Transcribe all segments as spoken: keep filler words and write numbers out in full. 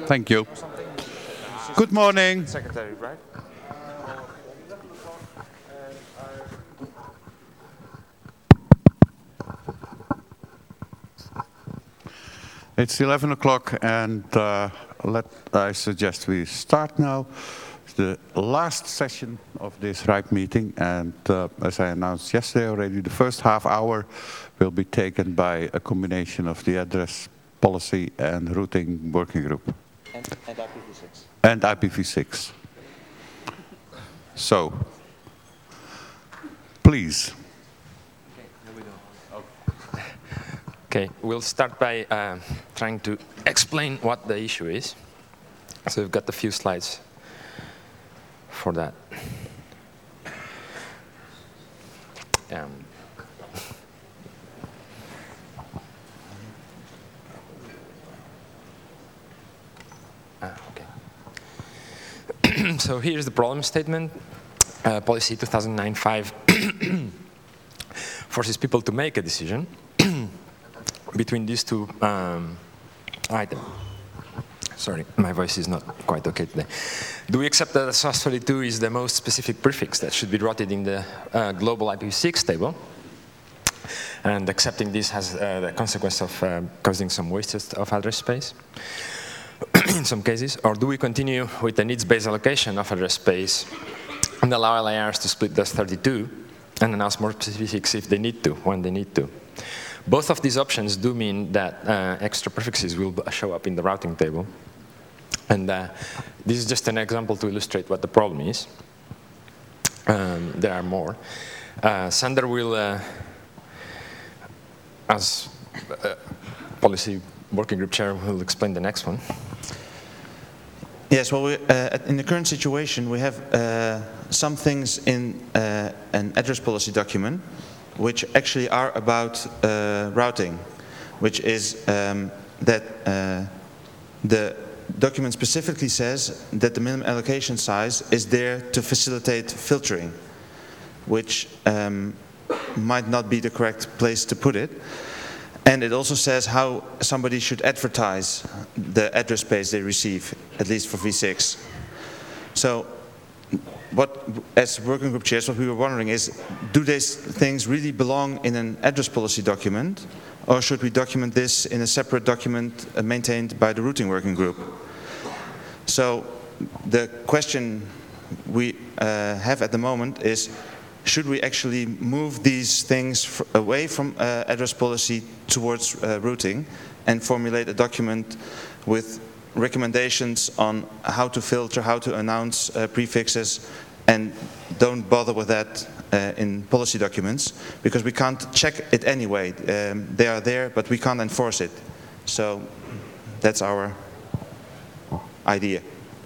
Thank you. Good morning. Secretary, right? It's eleven o'clock, and uh, let I suggest we start now. The last session of this RIPE meeting, and uh, as I announced yesterday already, the first half hour will be taken by a combination of the address policy and routing working group. And, and I P v six. And I P v six. So, please. Okay, we'll start by uh, trying to explain what the issue is. So we've got a few slides for that. Um, ah, okay. So here's the problem statement. Uh, policy two thousand nine dash five forces people to make a decision between these two um, items. Sorry, my voice is not quite okay today. Do we accept that S O S thirty-two is the most specific prefix that should be routed in the uh, global I P v six table? And accepting this has uh, the consequence of uh, causing some wastage of address space in some cases? Or do we continue with the needs-based allocation of address space and allow L I Rs to split the S O S thirty-two and announce more specifics if they need to, when they need to? Both of these options do mean that uh, extra prefixes will show up in the routing table. And uh, this is just an example to illustrate what the problem is. Um, there are more. Uh, Sander will, uh, as uh, policy working group chair, will explain the next one. Yes, well, we, uh, in the current situation, we have uh, some things in uh, an address policy document which actually are about uh, routing, which is um, that uh, the document specifically says that the minimum allocation size is there to facilitate filtering, which um, might not be the correct place to put it. And it also says how somebody should advertise the address space they receive, at least for v six. So, what, as working group chairs, what we were wondering is, do these things really belong in an address policy document, or should we document this in a separate document uh, maintained by the routing working group? So, the question we uh, have at the moment is, should we actually move these things f away from uh, address policy towards uh, routing and formulate a document with recommendations on how to filter, how to announce uh, prefixes, and don't bother with that uh, in policy documents, because we can't check it anyway. Um, they are there, but we can't enforce it. So that's our idea.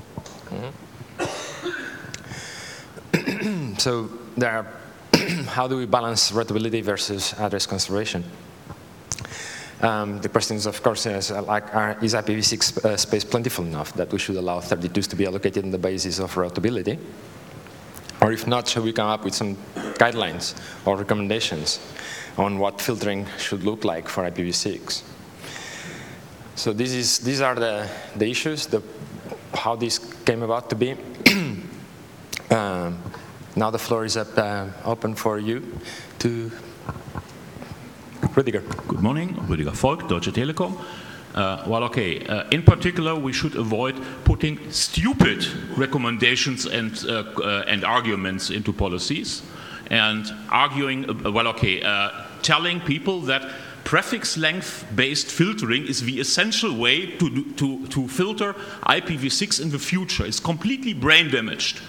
Mm-hmm. So there are how do we balance routability versus address conservation? Um, the question is, of course, is, uh, like, are, is I P v six uh, space plentiful enough that we should allow thirty-twos to be allocated on the basis of routability? Or if not, should we come up with some guidelines or recommendations on what filtering should look like for I P v six? So this is, these are the, the issues, the, how this came about to be. um, now the floor is up, uh, open for you to Rüdiger. Good morning, Rüdiger Volk, Deutsche Telekom. Uh, well, okay, uh, in particular, we should avoid putting stupid recommendations and, uh, uh, and arguments into policies, and arguing, uh, well, okay, uh, telling people that prefix length-based filtering is the essential way to, do, to, to filter I P v six in the future. It's completely brain damaged.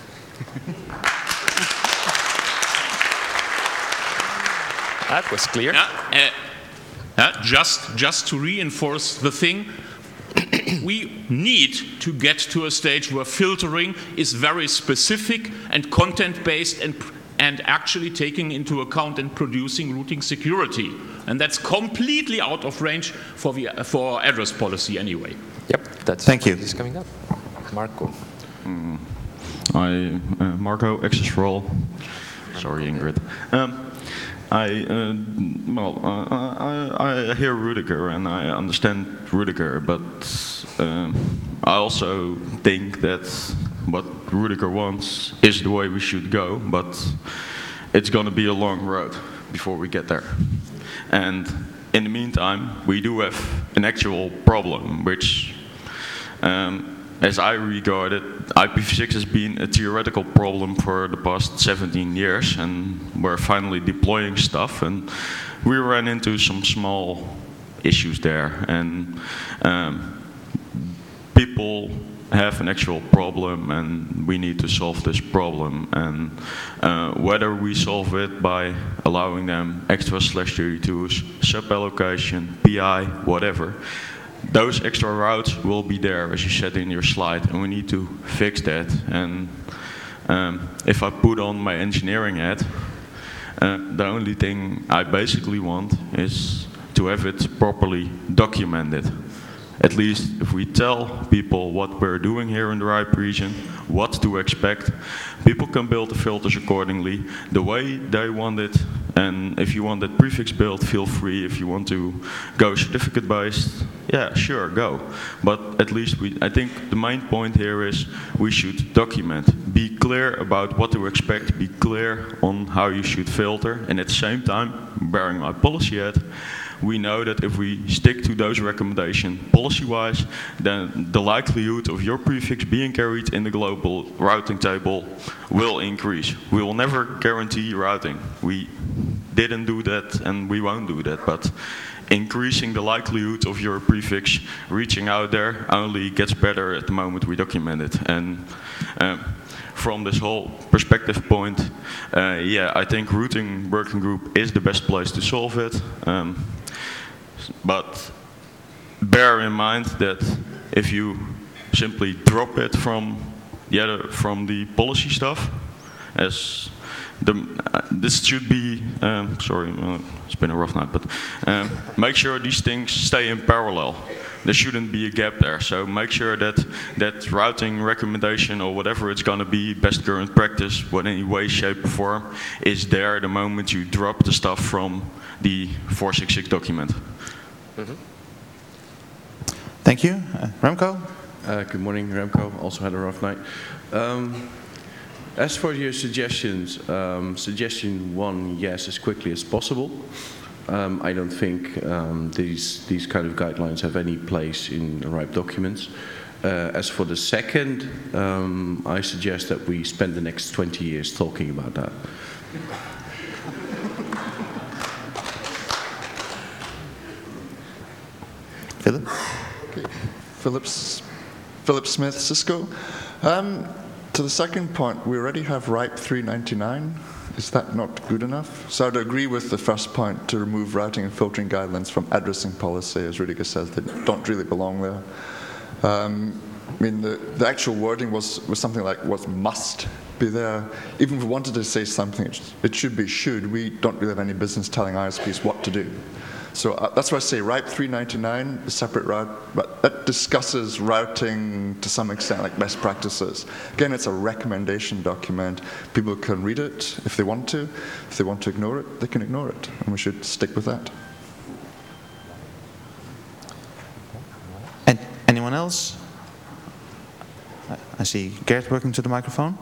That was clear. Yeah, uh, uh, just, just to reinforce the thing, we need to get to a stage where filtering is very specific and content-based and, and actually taking into account and producing routing security. And that's completely out of range for, the, uh, for address policy anyway. Yep, that's Thank you. This is coming up. Marco. Mm. I, uh, Marco, access for all. Sorry, Ingrid. Um, I, uh, well, uh, I, I hear Rüdiger and I understand Rüdiger, but um, I also think that what Rudiger wants is the way we should go, but it's going to be a long road before we get there. And in the meantime, we do have an actual problem, which, um, as I regard it, I P v six has been a theoretical problem for the past seventeen years, and we're finally deploying stuff, and we ran into some small issues there, and um, people have an actual problem, and we need to solve this problem. And uh, whether we solve it by allowing them extra slash thirty-twos, sub-allocation, P I, whatever, those extra routes will be there, as you said in your slide, and we need to fix that. And um, if I put on my engineering hat, uh, the only thing I basically want is to have it properly documented. At least if we tell people what we're doing here in the R I P region, what to expect, people can build the filters accordingly, the way they want it. And if you want it prefix built, feel free. If you want to go certificate based, yeah, sure, go. But at least we, I think the main point here is we should document. Be clear about what to expect, be clear on how you should filter, and at the same time, bearing my policy hat, we know that if we stick to those recommendations policy-wise, then the likelihood of your prefix being carried in the global routing table will increase. We will never guarantee routing. We didn't do that and we won't do that, but increasing the likelihood of your prefix reaching out there only gets better at the moment we document it. And um, from this whole perspective point, uh, yeah, I think routing working group is the best place to solve it. Um, But bear in mind that if you simply drop it from the other, from the policy stuff, as the, uh, this should be, um, sorry, uh, it's been a rough night, but um, make sure these things stay in parallel. There shouldn't be a gap there. So make sure that that routing recommendation or whatever it's going to be, best current practice, what any way, shape, or form, is there the moment you drop the stuff from the four sixty-six document. Mm-hmm. Thank you. Uh, Remco? Uh, good morning, Remco. Also had a rough night. Um, as for your suggestions, um, suggestion one, yes, as quickly as possible. Um, I don't think um, these, these kind of guidelines have any place in R I P documents. Uh, as for the second, um, I suggest that we spend the next twenty years talking about that. Philip? Okay. Phillips, Philip Smith, Cisco. Um, to the second point, we already have R I P three ninety-nine. Is that not good enough? So I'd agree with the first point to remove routing and filtering guidelines from addressing policy, as Rudiger says, they don't really belong there. Um, I mean, the, the actual wording was, was something like was must be there. Even if we wanted to say something, it should be should. We don't really have any business telling I S Ps what to do. So uh, that's why I say R I P three ninety-nine, a separate route, but that discusses routing to some extent, like best practices. Again, it's a recommendation document. People can read it if they want to. If they want to ignore it, they can ignore it, and we should stick with that. And anyone else? I see Gert working to the microphone.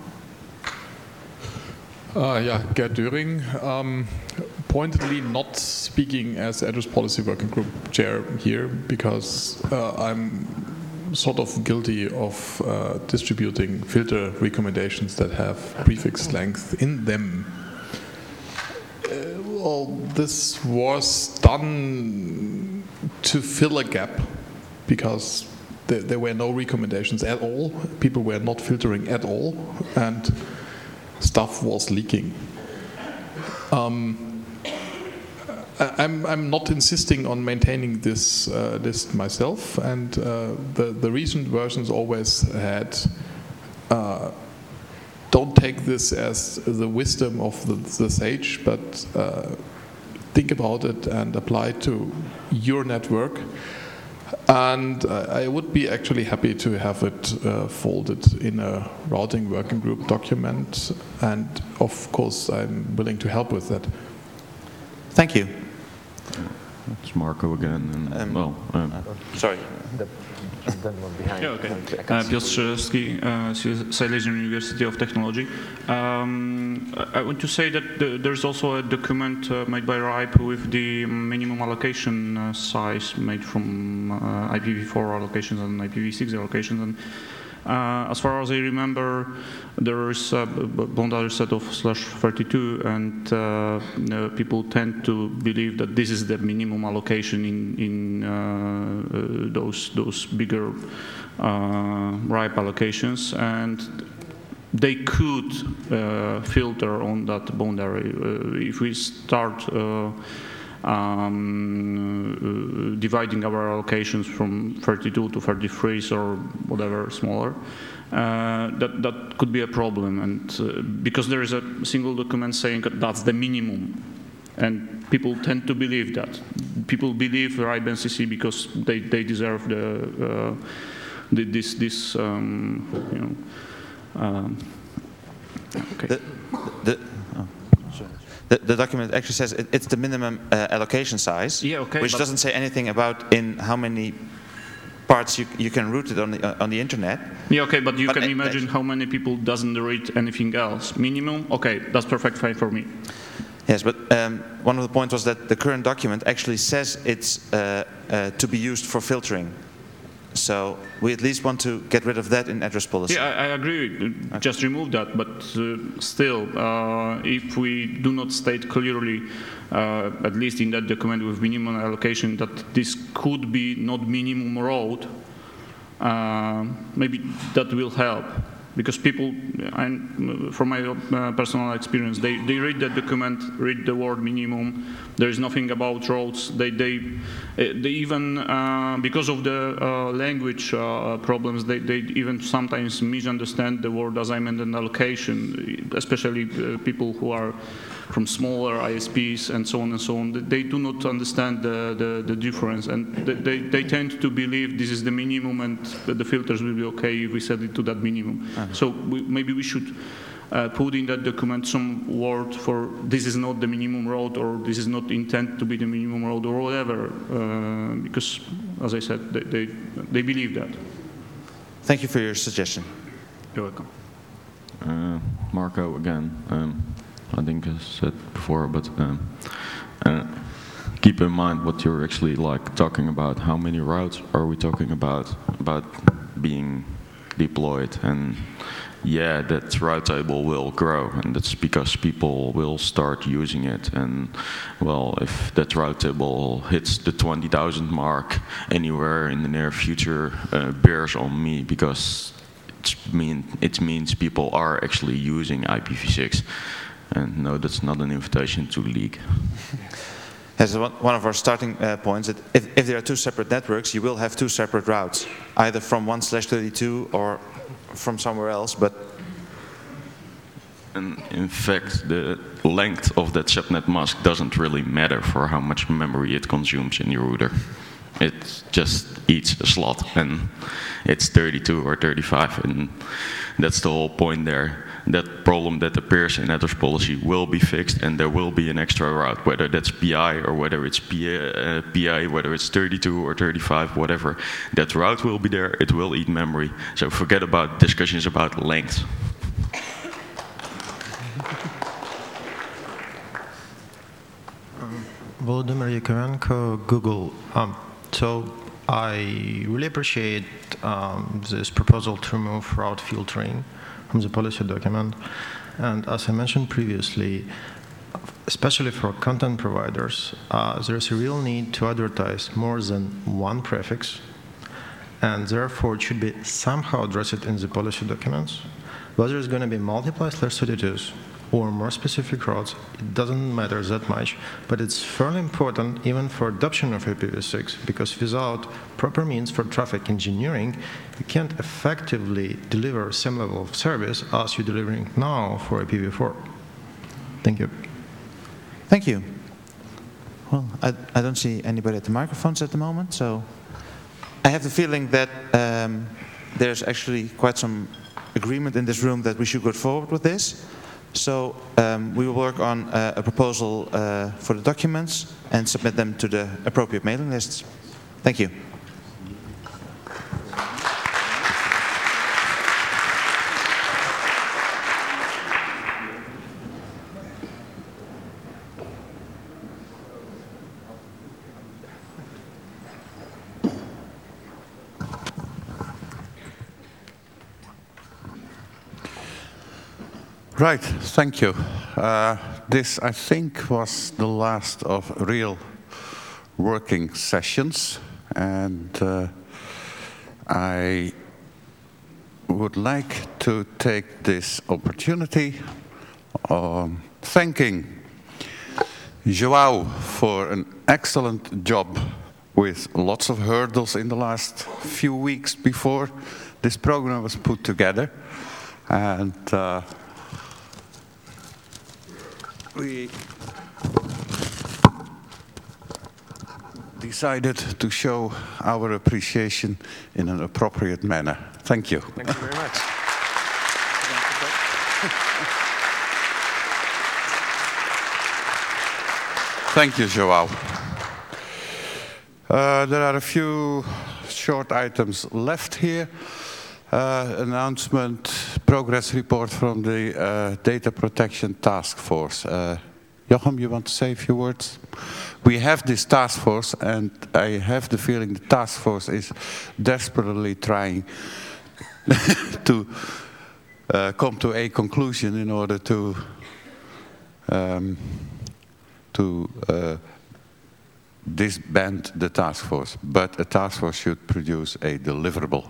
Uh, yeah, Gerd Döring. Um, pointedly not speaking as Address Policy Working Group Chair here because uh, I'm sort of guilty of uh, distributing filter recommendations that have prefix length in them. Uh, well, this was done to fill a gap because there, there were no recommendations at all. People were not filtering at all, and stuff was leaking. Um, I'm, I'm not insisting on maintaining this uh, list myself, and uh, the, the recent versions always had, uh, don't take this as the wisdom of the, the sage, but uh, think about it and apply it to your network. And I would be actually happy to have it uh, folded in a routing working group document, and of course I'm willing to help with that. Thank you. it's Marco again. And, Um, well, um, Sorry. Yeah, okay. Uh, Piotr Strzelewski, uh, Silesian University of Technology. Um, I I want to say that the, there's also a document uh, made by RIPE with the minimum allocation uh, size made from uh, I P v four allocations and I P v six allocations. And uh, as far as I remember, there is a boundary set of slash thirty-two, and uh, uh, people tend to believe that this is the minimum allocation in in uh, uh, those those bigger uh, RIPE allocations, and they could uh, filter on that boundary. Uh, if we start uh, um, uh, dividing our allocations from thirty-two to thirty-three or whatever smaller, uh, that that could be a problem, and uh, because there is a single document saying that that's the minimum, and people tend to believe that. People believe RIPE N C C because they they deserve the, uh, the this this um, you know. Um, okay. The, the, oh, sorry. the, the document actually says it, it's the minimum uh, allocation size, Yeah, okay, which but- doesn't say anything about in how many parts you, you can route it on the, uh, on the internet. Yeah, okay, but you But can it- imagine how many people doesn't read anything else. Minimum, okay, that's perfect fine for me. Yes, but um, one of the points was that the current document actually says it's uh, uh, to be used for filtering. So we at least want to get rid of that in address policy. Yeah, I, I agree. Just remove that. But uh, still, uh, if we do not state clearly, uh, at least in that document with minimum allocation, that this could be not minimum road, uh, maybe that will help. Because people, I'm, from my uh, personal experience, they, they read the document, read the word minimum. There is nothing about roads. They, they, they even, uh, because of the uh, language uh, problems, they, they even sometimes misunderstand the word assignment and allocation, especially uh, people who are from smaller I S Ps and so on and so on. They do not understand the, the, the difference, and they, they, they tend to believe this is the minimum and the filters will be okay if we set it to that minimum. Uh-huh. So we, maybe we should uh, put in that document some word for this is not the minimum road, or this is not intent to be the minimum road, or whatever, uh, because, as I said, they, they, they believe that. Thank you for your suggestion. You're welcome. uh, Marco again. Um, I think I said before, but um, uh, keep in mind what you're actually like talking about. How many routes are we talking about? About being deployed, and yeah, that route table will grow, and that's because people will start using it. And well, if that route table hits the twenty thousand mark anywhere in the near future, uh, bears on me, because it's mean it means people are actually using I P v six. And no, that's not an invitation to leak. As one of our starting uh, points, that if, if there are two separate networks, you will have two separate routes, either from one slash thirty-two or from somewhere else. But and in fact, the length of that subnet mask doesn't really matter for how much memory it consumes in your router. It just eats a slot, and it's thirty-two or thirty-five, and that's the whole point there. That problem that appears in address policy will be fixed, and there will be an extra route, whether that's P I or whether it's P A, uh, P I, whether it's thirty-two or thirty-five, whatever. That route will be there, it will eat memory. So forget about discussions about length. Um, Volodymyr Yakovenko, Google. Um, so I really appreciate um, this proposal to remove route filtering from the policy document. And as I mentioned previously, especially for content providers, uh, there's a real need to advertise more than one prefix, and therefore it should be somehow addressed in the policy documents. Whether it's going to be multiply slash thirty-twos or more specific routes, it doesn't matter that much, but it's fairly important even for adoption of I P v six, because without proper means for traffic engineering, you can't effectively deliver same level of service as you're delivering now for I P v four. Thank you. thank you. Well, I, I don't see anybody at the microphones at the moment, so I have the feeling that um, there's actually quite some agreement in this room that we should go forward with this. So um, we will work on uh, a proposal uh, for the documents and submit them to the appropriate mailing lists. Thank you. Right, thank you. Uh, this, I think, was the last of real working sessions, and uh, I would like to take this opportunity um, thanking João for an excellent job with lots of hurdles in the last few weeks before this program was put together. And uh, we decided to show our appreciation in an appropriate manner. Thank you. Thank you very much. Thank you, João. Uh, there are a few short items left here. Uh, announcement, progress report from the uh, Data Protection Task Force. Uh, Jochem, you want to say a few words? We have this task force, and I have the feeling the task force is desperately trying to uh, come to a conclusion in order to um, to uh, disband the task force. But a task force should produce a deliverable.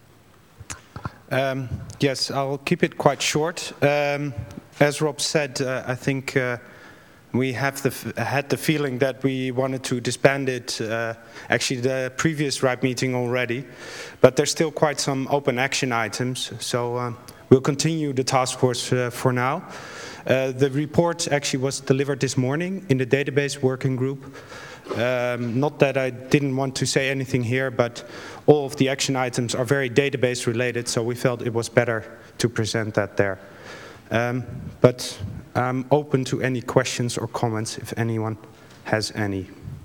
Um, yes, I'll keep it quite short. Um, as Rob said, uh, I think uh, we have the f had the feeling that we wanted to disband it, uh, actually the previous RIPE meeting already, but there's still quite some open action items, so uh, we'll continue the task force uh, for now. Uh, the report actually was delivered this morning in the database working group. Um, not that I didn't want to say anything here, but all of the action items are very database related, so we felt it was better to present that there. Um, but I'm open to any questions or comments if anyone has any.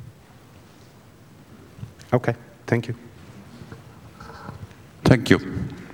Okay, thank you. Thank you.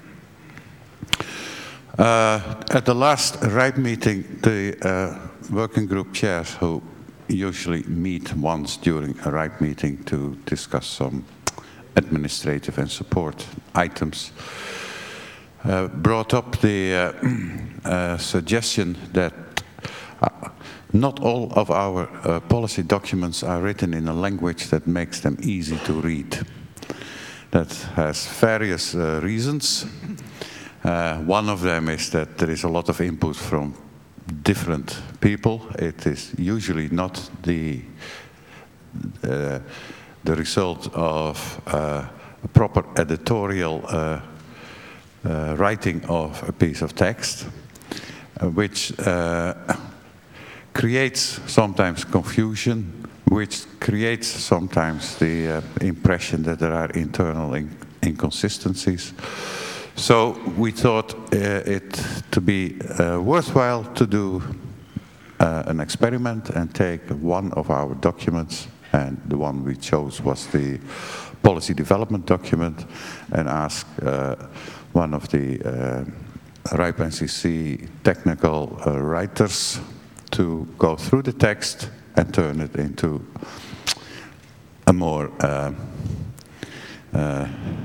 Uh, at the last RIPE meeting, the uh, working group chairs, who usually meet once during a RIPE meeting to discuss some administrative and support items, uh, brought up the uh, uh, suggestion that uh, not all of our uh, policy documents are written in a language that makes them easy to read. That has various uh, reasons. Uh, one of them is that there is a lot of input from different people. It is usually not the uh, the result of uh, a proper editorial uh, uh, writing of a piece of text, uh, which uh, creates sometimes confusion, which creates sometimes the uh, impression that there are internal in inconsistencies. So we thought uh, it to be uh, worthwhile to do uh, an experiment and take one of our documents, and the one we chose was the policy development document, and ask uh, one of the uh, RIPE N C C technical uh, writers to go through the text and turn it into a more uh, uh,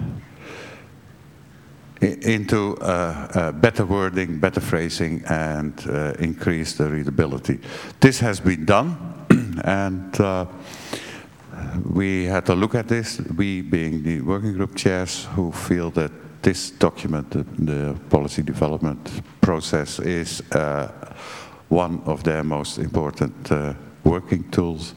into uh, uh, better wording, better phrasing, and uh, increase the readability. This has been done, and uh, we had to look at this, we being the working group chairs, who feel that this document, the, the policy development process, is uh, one of their most important uh, working tools.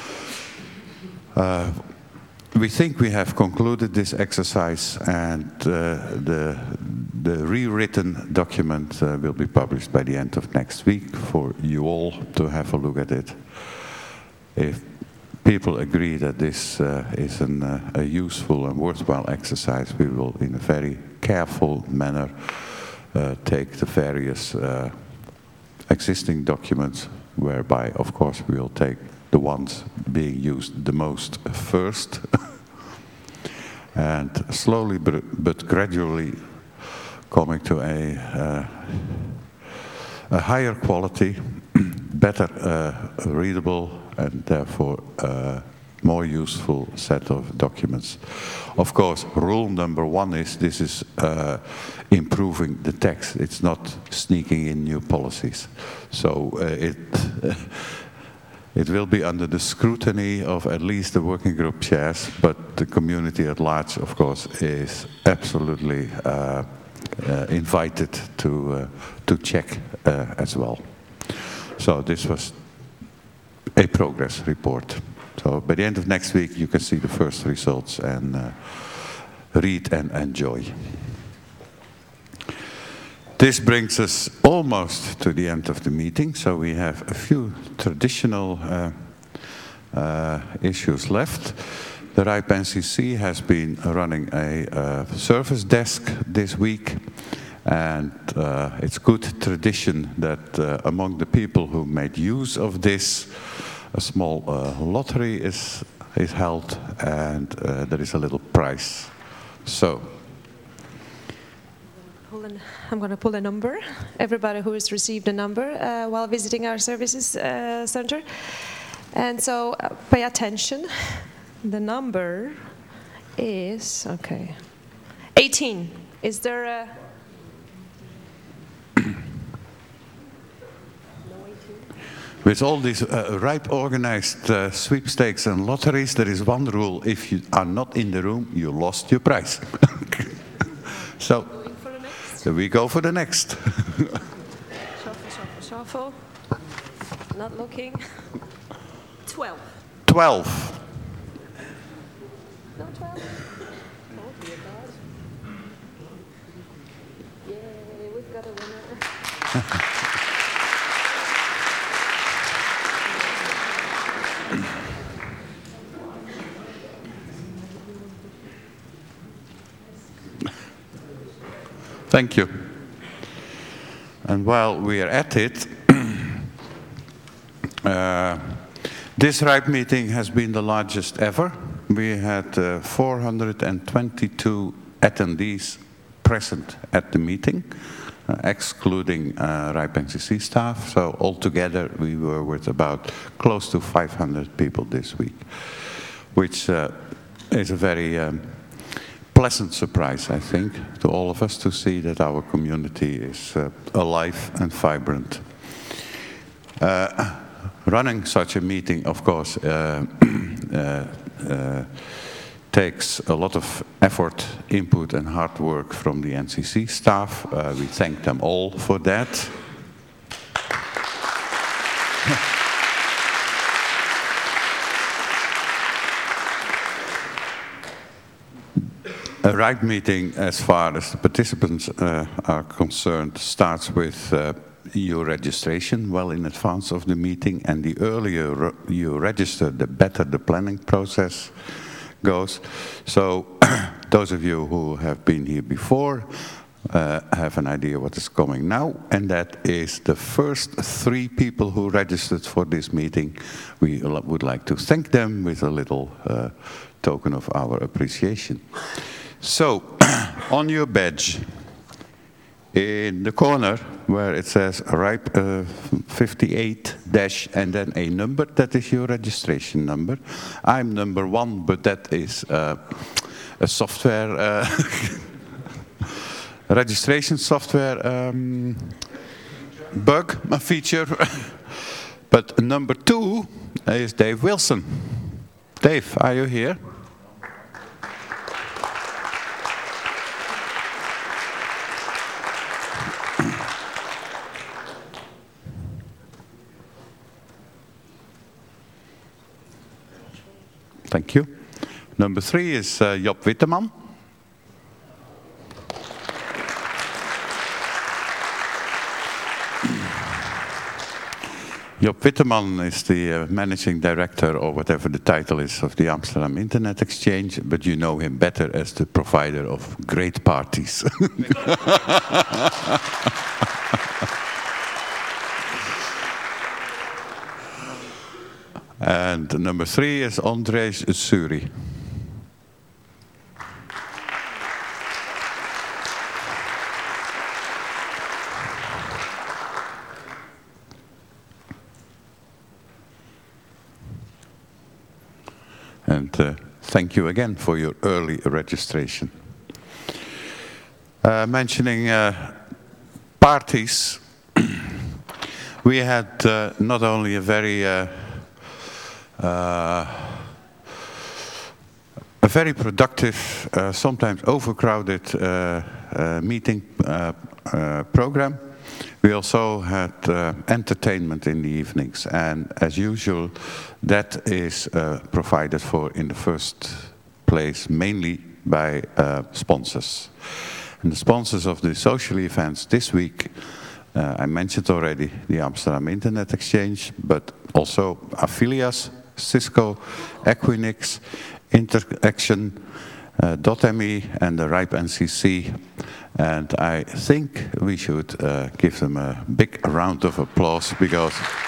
Uh, We think we have concluded this exercise, and uh, the, the rewritten document uh, will be published by the end of next week for you all to have a look at it. If people agree that this uh, is an, uh, a useful and worthwhile exercise, we will, in a very careful manner, uh, take the various uh, existing documents, whereby, of course, we'll take the ones being used the most first, and slowly but, but gradually coming to a, uh, a higher quality, better uh, readable, and therefore uh, more useful set of documents. Of course, rule number one is this is uh, improving the text. It's not sneaking in new policies. So uh, it uh, it will be under the scrutiny of at least the working group chairs, but the community at large, of course, is absolutely uh, uh, invited to uh, to check uh, as well. So this was a progress report. So by the end of next week, you can see the first results and uh, read and enjoy. This brings us almost to the end of the meeting, so we have a few traditional uh, uh, issues left. The RIPE N C C has been running a uh, service desk this week, and uh, it's good tradition that uh, among the people who made use of this, a small uh, lottery is, is held, and uh, there is a little prize. So, I'm going to pull a number. Everybody who has received a number uh, while visiting our services uh, center. And so uh, pay attention. The number is, okay, eighteen. Is there a... With all these uh, RIPE organized uh, sweepstakes and lotteries, there is one rule: if you are not in the room, you lost your prize. So, we go for the next. Shuffle, shuffle, shuffle. Not looking. Twelve. Twelve. No, twelve. Oh, dear God. Yay, we've got a winner. Thank you. And while we are at it, uh, this RIPE meeting has been the largest ever. We had uh, four hundred twenty-two attendees present at the meeting, uh, excluding uh, RIPE N C C staff. So altogether, we were with about close to five hundred people this week, which uh, is a very um, pleasant surprise, I think, to all of us to see that our community is uh, alive and vibrant. Uh, running such a meeting, of course, uh, uh, uh, takes a lot of effort, input and hard work from the N C C staff. Uh, we thank them all for that. A RIPE meeting, as far as the participants uh, are concerned, starts with uh, your registration well in advance of the meeting, and the earlier re you register, the better the planning process goes. So those of you who have been here before uh, have an idea what is coming now, and that is the first three people who registered for this meeting. We would like to thank them with a little uh, token of our appreciation. So, on your badge, in the corner where it says RIPE uh, fifty-eight dash and then a number, that is your registration number. I'm number one, but that is uh, a software, uh, registration software um, bug, a feature. But number two is Dave Wilson. Dave, are you here? Thank you. Number three is uh, Job Witteman. Job Witteman is the uh, managing director, or whatever the title is, of the Amsterdam Internet Exchange, but you know him better as the provider of great parties. And number three is Andrzej Suri. And uh, thank you again for your early registration. Uh, mentioning uh, parties, we had uh, not only a very uh, uh, a very productive, uh, sometimes overcrowded uh, uh, meeting uh, uh, program. We also had uh, entertainment in the evenings, and as usual, that is uh, provided for in the first place mainly by uh, sponsors. And the sponsors of the social events this week, uh, I mentioned already the Amsterdam Internet Exchange, but also Affilias, Cisco, Equinix, Interaction, uh, .me and the RIPE N C C. And I think we should uh, give them a big round of applause because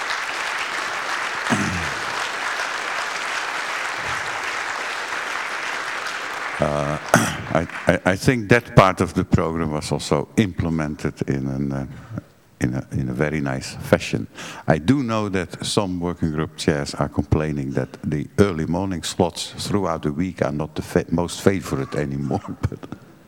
uh, I, I, I think that part of the program was also implemented in an, uh, in, a, in a very nice fashion. I do know that some working group chairs are complaining that the early morning slots throughout the week are not the fa most favorite anymore. But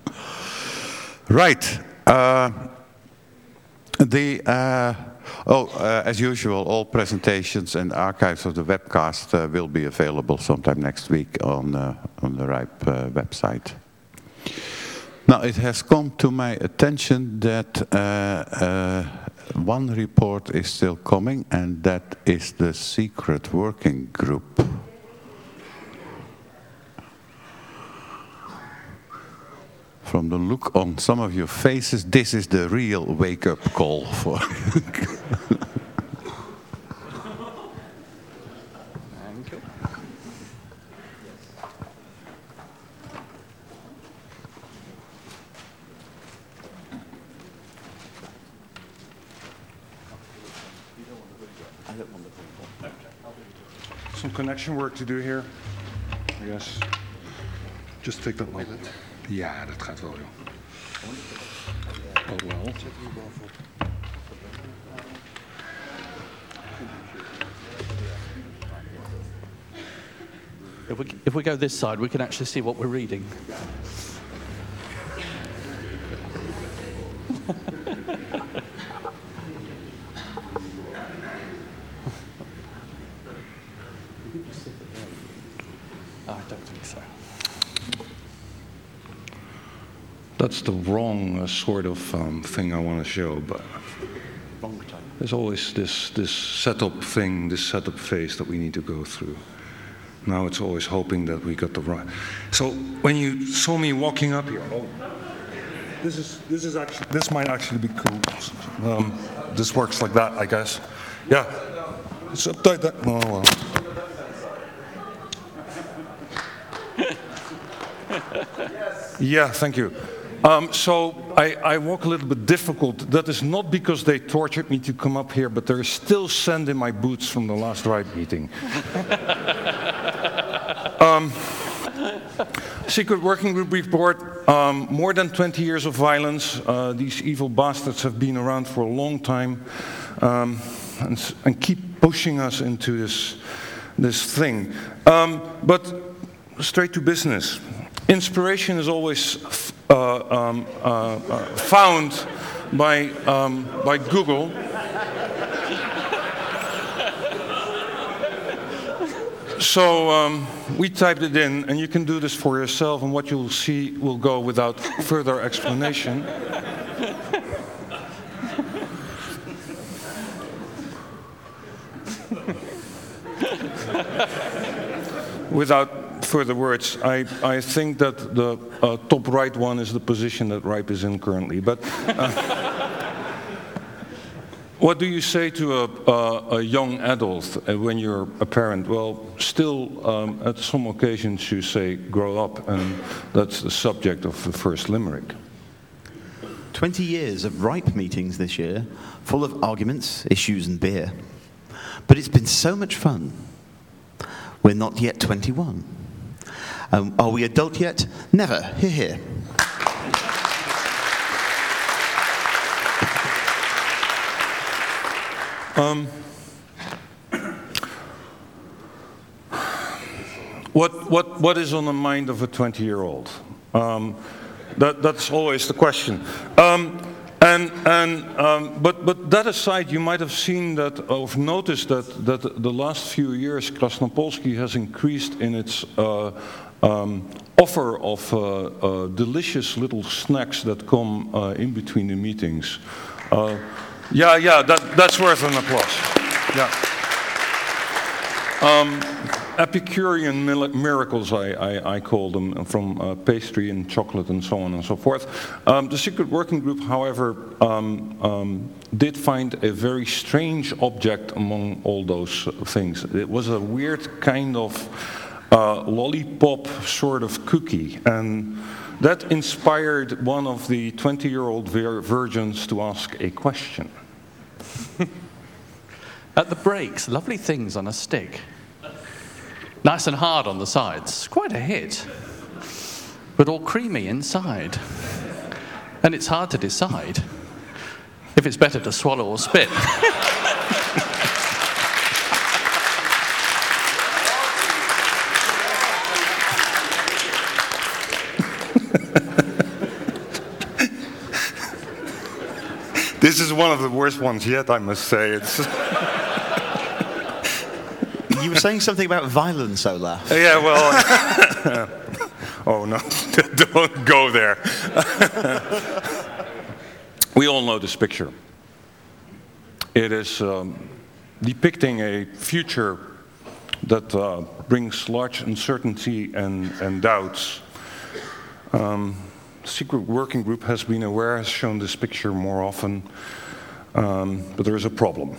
right. Uh, the uh, oh, uh, as usual, all presentations and archives of the webcast uh, will be available sometime next week on uh, on the RIPE uh, website. Now, it has come to my attention that uh, uh, one report is still coming, and that is the secret working group. From the look on some of your faces, this is the real wake-up call for. Thank you. Some connection work to do here, I guess. Just take that light. Ja, dat gaat wel, joh. Oh, wel. If we, if we go this side, we can actually see what we're reading. I don't think so. That's the wrong uh, sort of um, thing I want to show, but there's always this, this setup thing, this setup phase that we need to go through. Now it's always hoping that we got the right. So when you saw me walking up here, oh, this is this is actually this might actually be cool. Um, this works like that, I guess. Yeah, it's uptight. That oh well. Yeah, thank you. Um, so I, I walk a little bit difficult. That is not because they tortured me to come up here, but there is still sand in my boots from the last RIPE meeting. um, Secret Working Group report, um, more than twenty years of violence. Uh, these evil bastards have been around for a long time um, and, and keep pushing us into this, this thing. Um, but straight to business. Inspiration is always uh, um, uh, uh, found by, um, by Google. So um, we typed it in, and you can do this for yourself, and what you'll see will go without further explanation. Without further words, I, I think that the uh, top right one is the position that RIPE is in currently. But uh, what do you say to a, a, a young adult when you're a parent? Well, still, um, at some occasions you say, grow up, and that's the subject of the first limerick. twenty years of RIPE meetings this year, full of arguments, issues and beer. But it's been so much fun. We're not yet twenty-one. Um, are we adult yet? Never. Hear, hear. Um, what, what, what is on the mind of a twenty-year-old? Um, that, that's always the question. Um, and, and, um, but, but that aside, you might have seen that, or noticed that, that the last few years Krasnopolski has increased in its uh, um, offer of uh, uh, delicious little snacks that come uh, in between the meetings. Uh, Yeah, yeah, that, that's worth an applause. Yeah. Um, Epicurean miracles, I, I, I call them, from uh, pastry and chocolate and so on and so forth. Um, the Secret Working Group, however, um, um, did find a very strange object among all those things. It was a weird kind of uh, lollipop sort of cookie, and that inspired one of the twenty-year-old vir virgins to ask a question. At the breaks, lovely things on a stick. Nice and hard on the sides. Quite a hit. But all creamy inside. And it's hard to decide if it's better to swallow or spit. This is one of the worst ones yet, I must say. It's You were saying something about violence, Olaf. Yeah, well... oh, no, don't go there. We all know this picture. It is um, depicting a future that uh, brings large uncertainty and, and doubts. Um, Secret Working Group has been aware, has shown this picture more often, um, but there is a problem.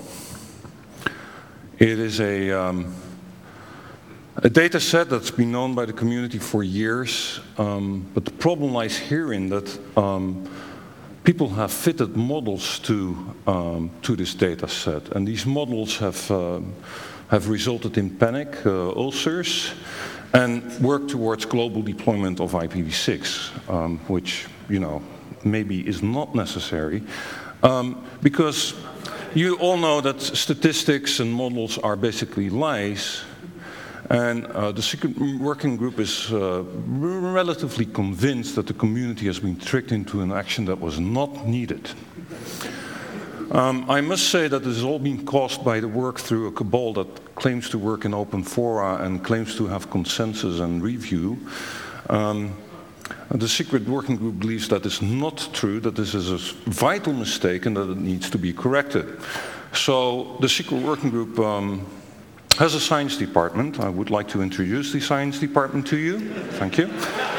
It is a, um, a data set that's been known by the community for years, um, but the problem lies herein that um, people have fitted models to, um, to this data set, and these models have, uh, have resulted in panic, uh, ulcers, and work towards global deployment of I P v six, um, which, you know, maybe is not necessary, um, because you all know that statistics and models are basically lies, and uh, the Secret Working Group is uh, relatively convinced that the community has been tricked into an action that was not needed. Um, I must say that this has all been caused by the work through a cabal that claims to work in open fora and claims to have consensus and review. Um, the Secret Working Group believes that is not true, that this is a vital mistake and that it needs to be corrected. So the Secret Working Group um, has a science department. I would like to introduce the science department to you. Thank you.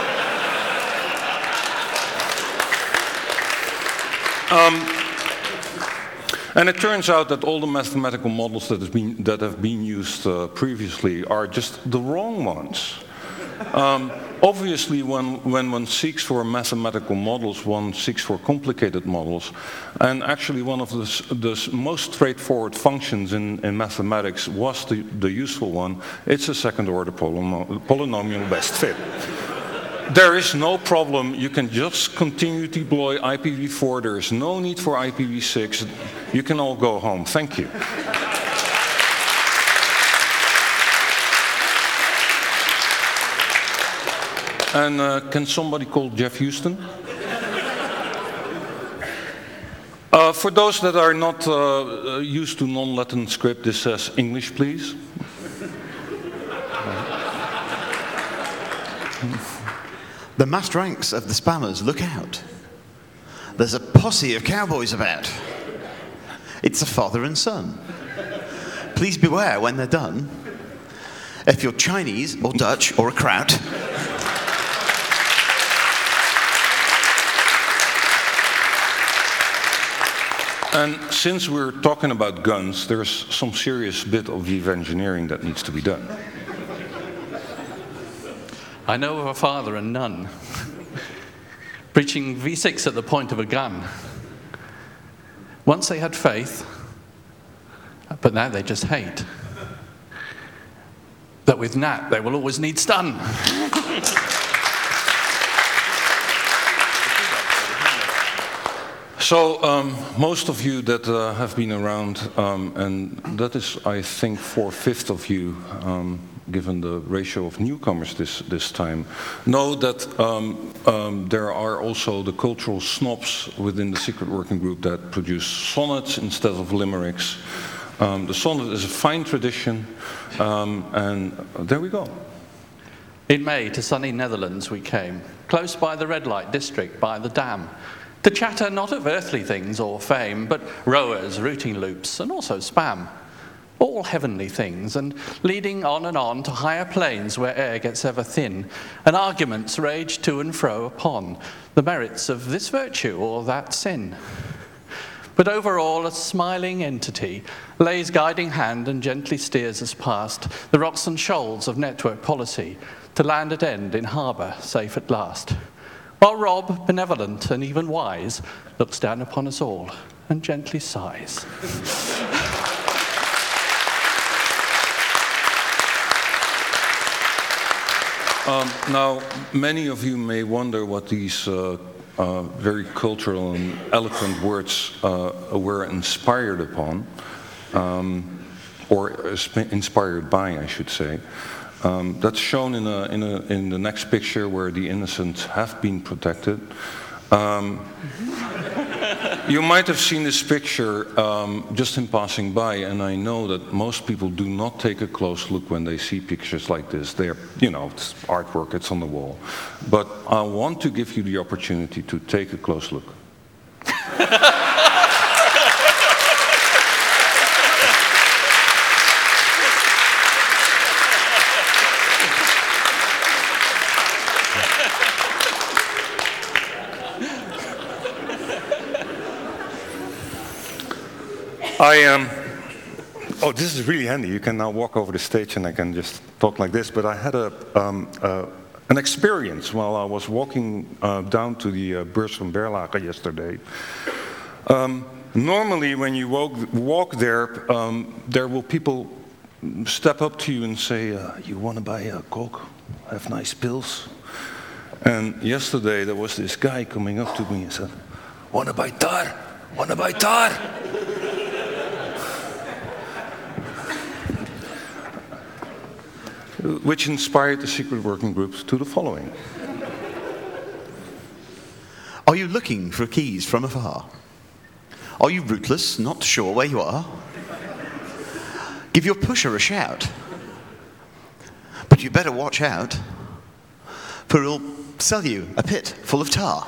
Um, And it turns out that all the mathematical models that, has been, that have been used uh, previously are just the wrong ones. Um, obviously, when, when one seeks for mathematical models, one seeks for complicated models. And actually, one of the, the most straightforward functions in, in mathematics was the, the useful one. It's a second-order polynom polynomial best fit. There is no problem. You can just continue to deploy I P v four. There is no need for I P v six. You can all go home. Thank you. And uh, can somebody call Jeff Houston? Uh, for those that are not uh, used to non-Latin script, this says English, please. The massed ranks of the spammers, look out. There's a posse of cowboys about. It's a father and son. Please beware when they're done. If you're Chinese or Dutch or a Kraut, and since we're talking about guns, there's some serious bit of Eve engineering that needs to be done. I know of a father and none preaching V six at the point of a gun. Once they had faith, but now they just hate. that with Nat they will always need stun. So um, most of you that uh, have been around, um, and that is, I think, four-fifths of you, um, given the ratio of newcomers this, this time, know that um, um, there are also the cultural snobs within the secret working group that produce sonnets instead of limericks. Um, the sonnet is a fine tradition, um, and there we go. In May, to sunny Netherlands we came, close by the red light district, by the dam, to chatter not of earthly things or fame, but rowers, routing loops, and also spam. All heavenly things, and leading on and on to higher planes where air gets ever thin, and arguments rage to and fro upon the merits of this virtue or that sin. But overall, a smiling entity lays guiding hand and gently steers us past the rocks and shoals of network policy to land at end in harbour, safe at last. While Rob, benevolent and even wise, looks down upon us all and gently sighs. Um, now, many of you may wonder what these uh, uh, very cultural and eloquent words uh, were inspired upon, um, or inspired by, I should say. Um, that's shown in, a, in, a, in the next picture where the innocent have been protected. Um, you might have seen this picture um, just in passing by, and I know that most people do not take a close look when they see pictures like this. They're, you know, it's artwork, it's on the wall. But I want to give you the opportunity to take a close look. I am, um, oh, this is really handy. You can now walk over the stage and I can just talk like this. But I had a, um, uh, an experience while I was walking uh, down to the uh, Beurs van Berlage yesterday. Um, normally when you walk, walk there, um, there will people step up to you and say, uh, you want to buy a Coke? Have nice pills? And yesterday there was this guy coming up to me and said, want to buy tar? Want to buy tar? Which inspired the secret working groups to the following. Are you looking for keys from afar? Are you rootless, not sure where you are? Give your pusher a shout. But you better watch out, for he'll sell you a pit full of tar.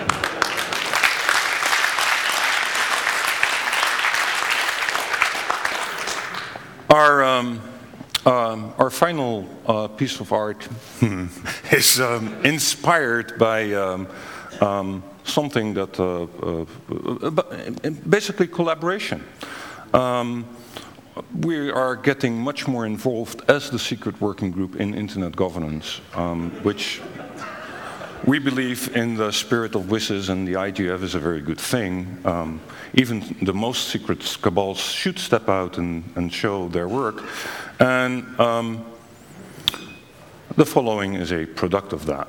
Our um, Um, our final uh, piece of art is um, inspired by um, um, something that, uh, uh, basically collaboration. Um, we are getting much more involved as the secret working group in internet governance, um, which we believe in the spirit of WSIS and the I G F is a very good thing. Um, even the most secret cabals should step out and, and show their work. And um, the following is a product of that.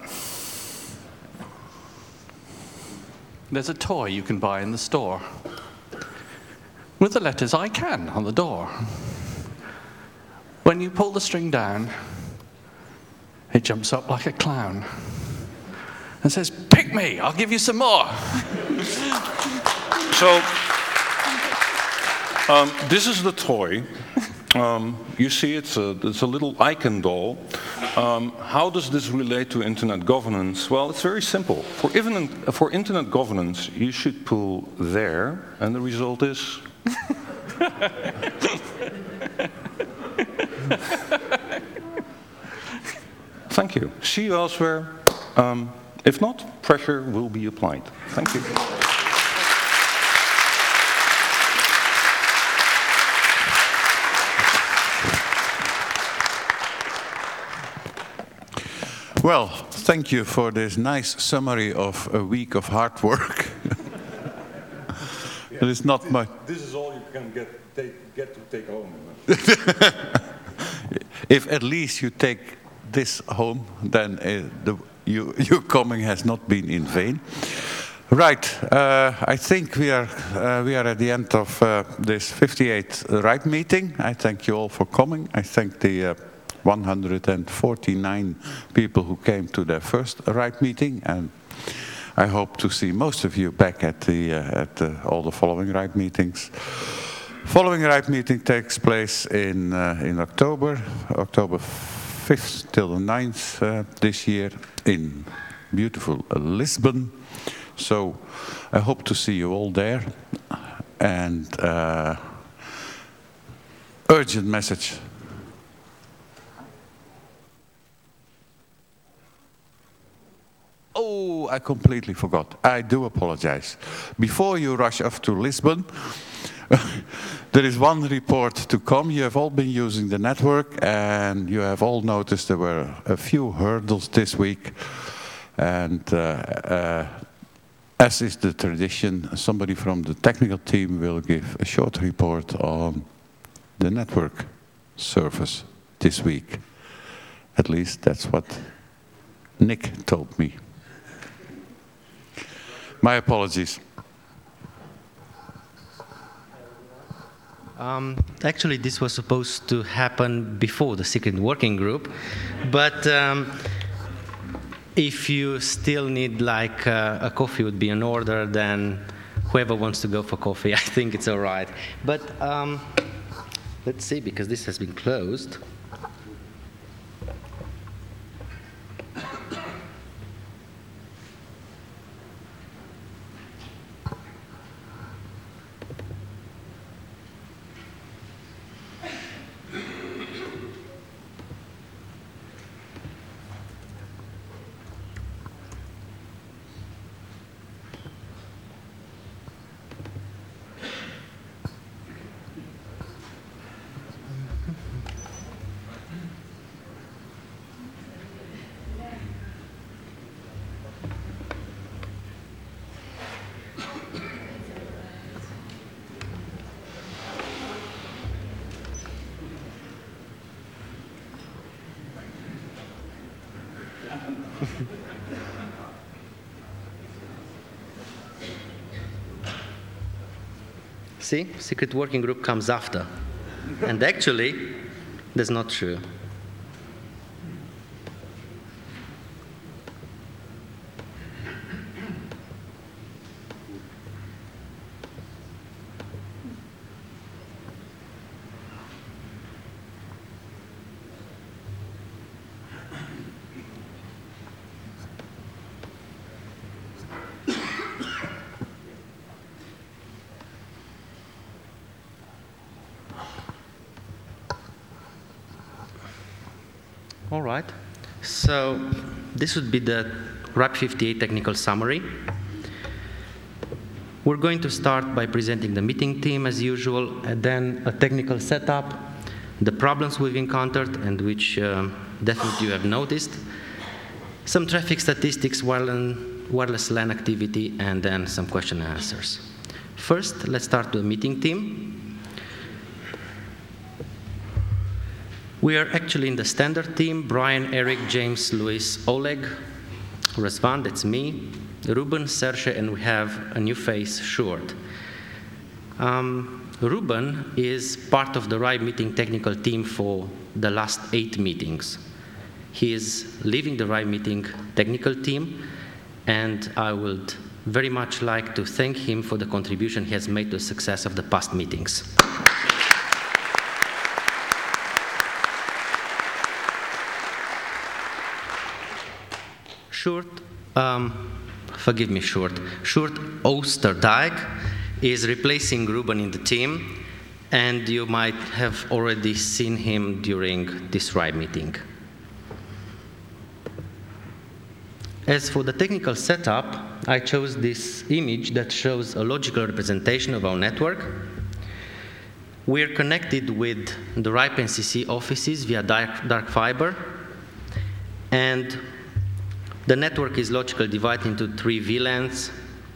There's a toy you can buy in the store with the letters I can on the door. When you pull the string down, it jumps up like a clown and says, pick me, I'll give you some more. So, um, this is the toy. Um, you see, it's a, it's a little icon doll. Um, how does this relate to internet governance? Well, it's very simple. For, even, for internet governance, you should pull there, and the result is... Thank you. See you elsewhere. Um, if not, pressure will be applied. Thank you. Well, thank you for this nice summary of a week of hard work. It is not my... This is all you can get, take, get to take home. if at least you take this home, then uh, the, you, your coming has not been in vain. Right, uh, I think we are uh, we are at the end of uh, this fifty-eighth RIPE meeting. I thank you all for coming. I thank the uh, one hundred forty-nine people who came to their first RIPE meeting, and I hope to see most of you back at the uh, at the, all the following RIPE meetings. Following RIPE meeting takes place in uh, in October, October fifth till the ninth uh, this year in beautiful Lisbon. So I hope to see you all there. And uh, urgent message. Oh, I completely forgot. I do apologize. Before you rush off to Lisbon, there is one report to come. You have all been using the network, and you have all noticed there were a few hurdles this week. And uh, uh, as is the tradition, somebody from the technical team will give a short report on the network service this week. At least that's what Nick told me. My apologies. Um, actually, this was supposed to happen before the secret working group, but um, if you still need like uh, a coffee would be in order, then whoever wants to go for coffee, I think it's all right. But um, let's see, because this has been closed. See, secret working group comes after. And actually, that's not true. All right. So this would be the RIPE fifty-eight technical summary. We're going to start by presenting the meeting theme as usual, and then a technical setup, the problems we've encountered and which um, definitely you have noticed, some traffic statistics, wireless LAN activity, and then some question and answers. First, let's start with the meeting theme. We are actually in the standard team: Brian, Eric, James, Luis, Oleg, Razvan, that's me, Ruben, Serge, and we have a new face, Sjoerd. Um, Ruben is part of the RIPE meeting technical team for the last eight meetings. He is leaving the RIPE meeting technical team, and I would very much like to thank him for the contribution he has made to the success of the past meetings. Sjoerd, um, forgive me, Sjoerd. Sjoerd Oosterdijk is replacing Ruben in the team, and you might have already seen him during this RIPE meeting. As for the technical setup, I chose this image that shows a logical representation of our network. We're connected with the RIPE N C C offices via dark, dark fiber, and the network is logically divided into three V LANs,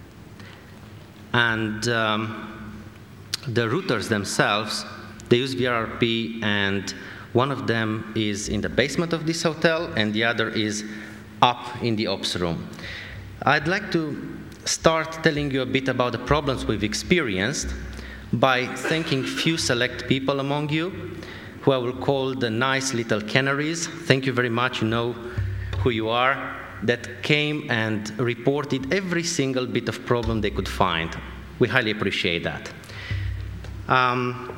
and um, the routers themselves, they use V R R P and One of them is in the basement of this hotel, and the other is up in the ops room. I'd like to start telling you a bit about the problems we've experienced by thanking few select people among you, who I will call the nice little canaries. Thank you very much, you know who you are, that came and reported every single bit of problem they could find. We highly appreciate that. Um,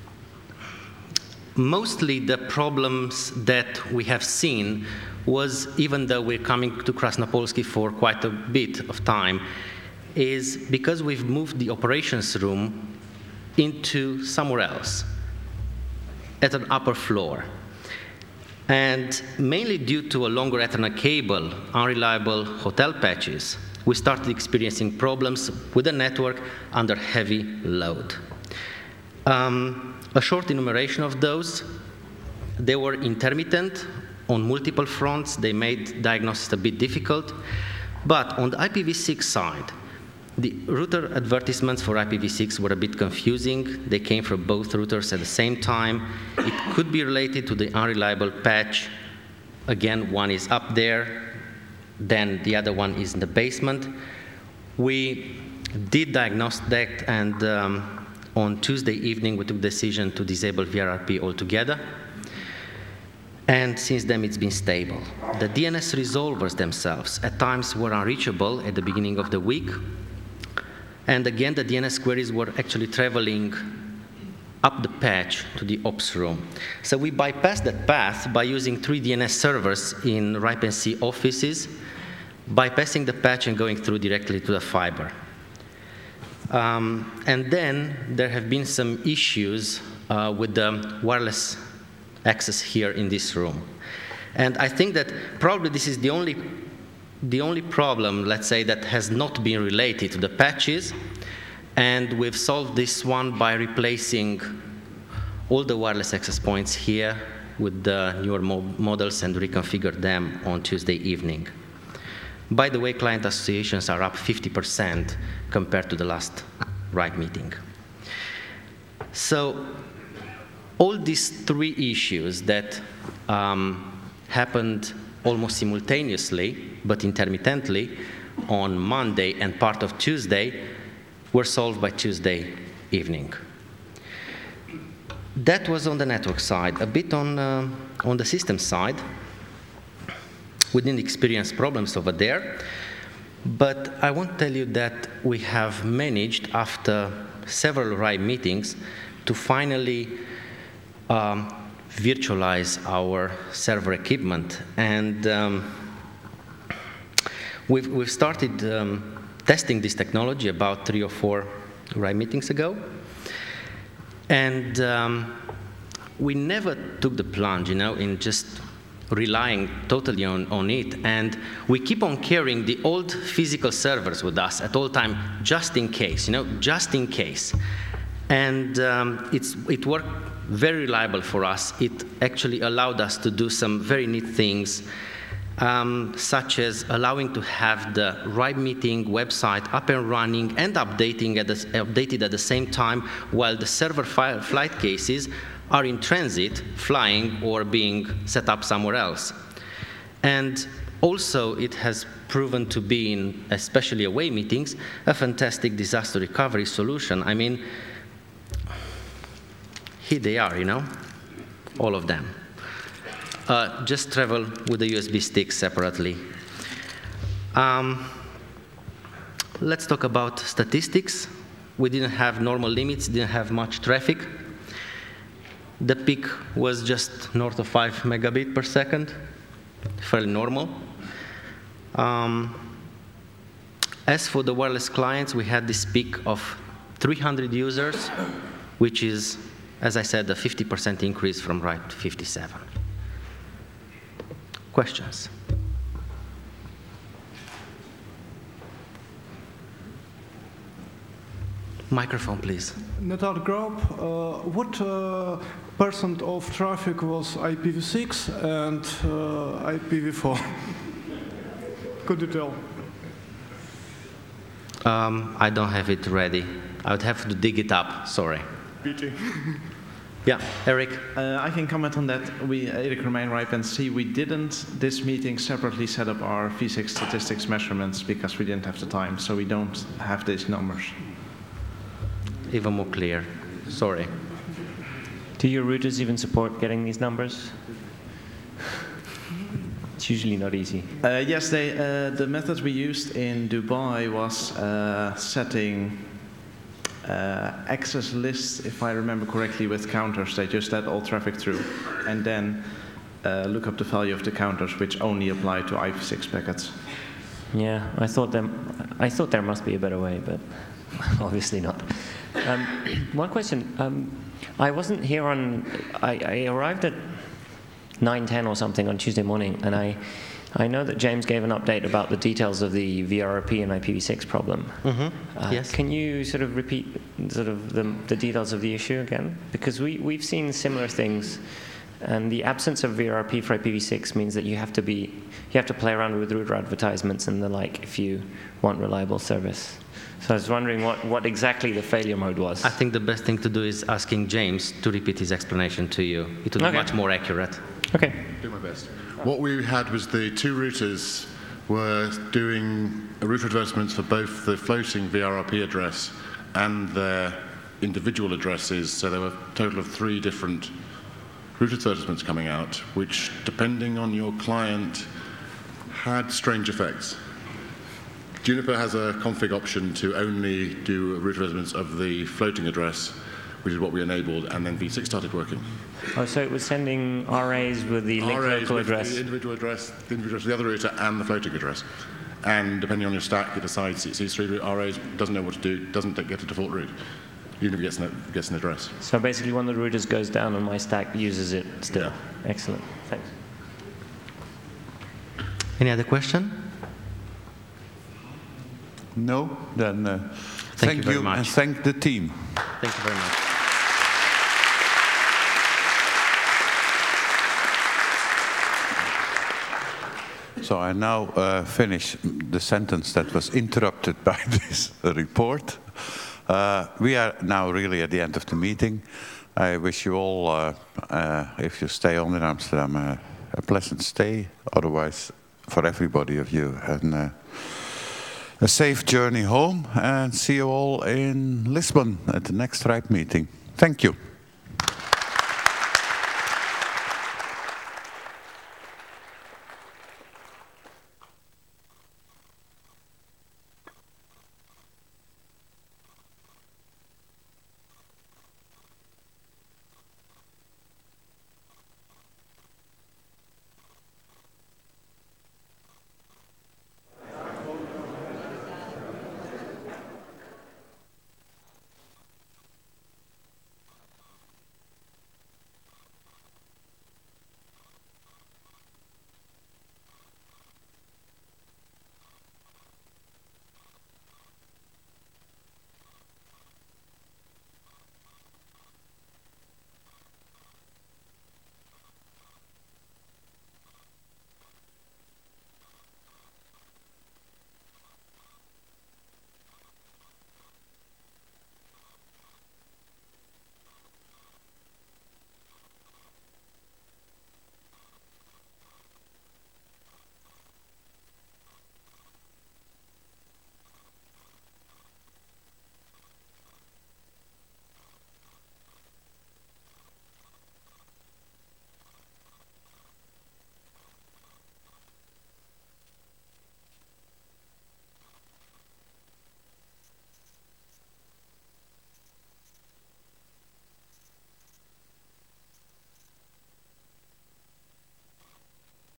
mostly the problems that we have seen was, even though we're coming to Krasnopolski for quite a bit of time, is because we've moved the operations room into somewhere else, at an upper floor. And mainly due to a longer Ethernet cable, unreliable hotel patches, we started experiencing problems with the network under heavy load. Um, a short enumeration of those: they were intermittent on multiple fronts. They made diagnosis a bit difficult. But on the I P v six side, the router advertisements for I P v six were a bit confusing. They came from both routers at the same time. It could be related to the unreliable patch. Again, one is up there, then the other one is in the basement. We did diagnose that, and um, on Tuesday evening we took the decision to disable V R R P altogether. And since then it's been stable. The D N S resolvers themselves at times were unreachable at the beginning of the week. And again, the D N S queries were actually traveling up the patch to the ops room. So we bypassed that path by using three D N S servers in RIPE N C offices, bypassing the patch and going through directly to the fiber. Um, and then there have been some issues uh, with the wireless access here in this room. And I think that probably this is the only The only problem, let's say, that has not been related to the patches, and we've solved this one by replacing all the wireless access points here with the newer mo models and reconfigure them on Tuesday evening. By the way, client associations are up fifty percent compared to the last RIPE meeting. So all these three issues that um, happened almost simultaneously, but intermittently, on Monday and part of Tuesday, were solved by Tuesday evening. That was on the network side. A bit on, uh, on the system side, we didn't experience problems over there, but I won't tell you that we have managed, after several RIPE meetings, to finally um, virtualize our server equipment. And um, we've, we've started um, testing this technology about three or four RIPE meetings ago. And um, we never took the plunge, you know, in just relying totally on, on it. And we keep on carrying the old physical servers with us at all time, just in case, you know, just in case. And um, it's, it worked very reliable for us. It actually allowed us to do some very neat things, um, such as allowing to have the RIPE meeting website up and running and updating at the, updated at the same time, while the server flight cases are in transit, flying or being set up somewhere else. And also, it has proven to be, in especially away meetings, a fantastic disaster recovery solution. I mean, here they are, you know, all of them. Uh, just travel with a U S B stick separately. Um, let's talk about statistics. We didn't have normal limits, didn't have much traffic. The peak was just north of five megabit per second, fairly normal. Um, as for the wireless clients, we had this peak of three hundred users, which is, as I said, a fifty percent increase from RIPE fifty-seven. Questions? Microphone, please. Natal Group, uh, what uh, percent of traffic was I P v six and uh, I P v four? Could you tell? Um, I don't have it ready. I would have to dig it up, sorry. Pity. Yeah, Eric. Uh, I can comment on that. We, Eric Romein, RIPE N C, we didn't this meeting separately set up our V six statistics measurements because we didn't have the time, so we don't have these numbers. Even more clear. Sorry. Do your routers even support getting these numbers? It's usually not easy. Uh, yes, they, uh, the method we used in Dubai was uh, setting uh, access lists, if I remember correctly, with counters. They just let all traffic through, and then uh, look up the value of the counters, which only apply to I P v six packets. Yeah, I thought there, I thought there must be a better way, but obviously not. Um, one question. Um, I wasn't here on. I, I arrived at nine ten or something on Tuesday morning, and I, I know that James gave an update about the details of the V R R P and I P v six problem. Mm-hmm. Uh, yes. Can you sort of repeat sort of the, the details of the issue again? Because we we've seen similar things, and the absence of V R R P for I P v six means that you have to be you have to play around with router advertisements and the like if you want reliable service. So I was wondering what, what exactly the failure mode was. I think the best thing to do is asking James to repeat his explanation to you. It would Okay. be much more accurate. Okay. Do my best. What we had was the two routers were doing route advertisements for both the floating V R R P address and their individual addresses. So there were a total of three different route advertisements coming out, which, depending on your client, had strange effects. Juniper has a config option to only do route advertisements of the floating address, which is what we enabled, and then V six started working. Oh, so it was sending R As with the linked R As local with address. the individual address, the individual address of the other router, and the floating address. And depending on your stack, it decides it sees three R As, doesn't know what to do, doesn't get a default route, even if it gets an, gets an address. So basically, one of the routers goes down, and my stack uses it still. Yeah. Excellent. Thanks. Any other question? No? Then uh, Thank thank, you very you much. and thank the team. Thank you very much. So I now uh, finish the sentence that was interrupted by this report. Uh, we are now really at the end of the meeting. I wish you all, uh, uh, if you stay on in Amsterdam, uh, a pleasant stay. Otherwise, for everybody of you, and uh, a safe journey home. And see you all in Lisbon at the next RIPE meeting. Thank you.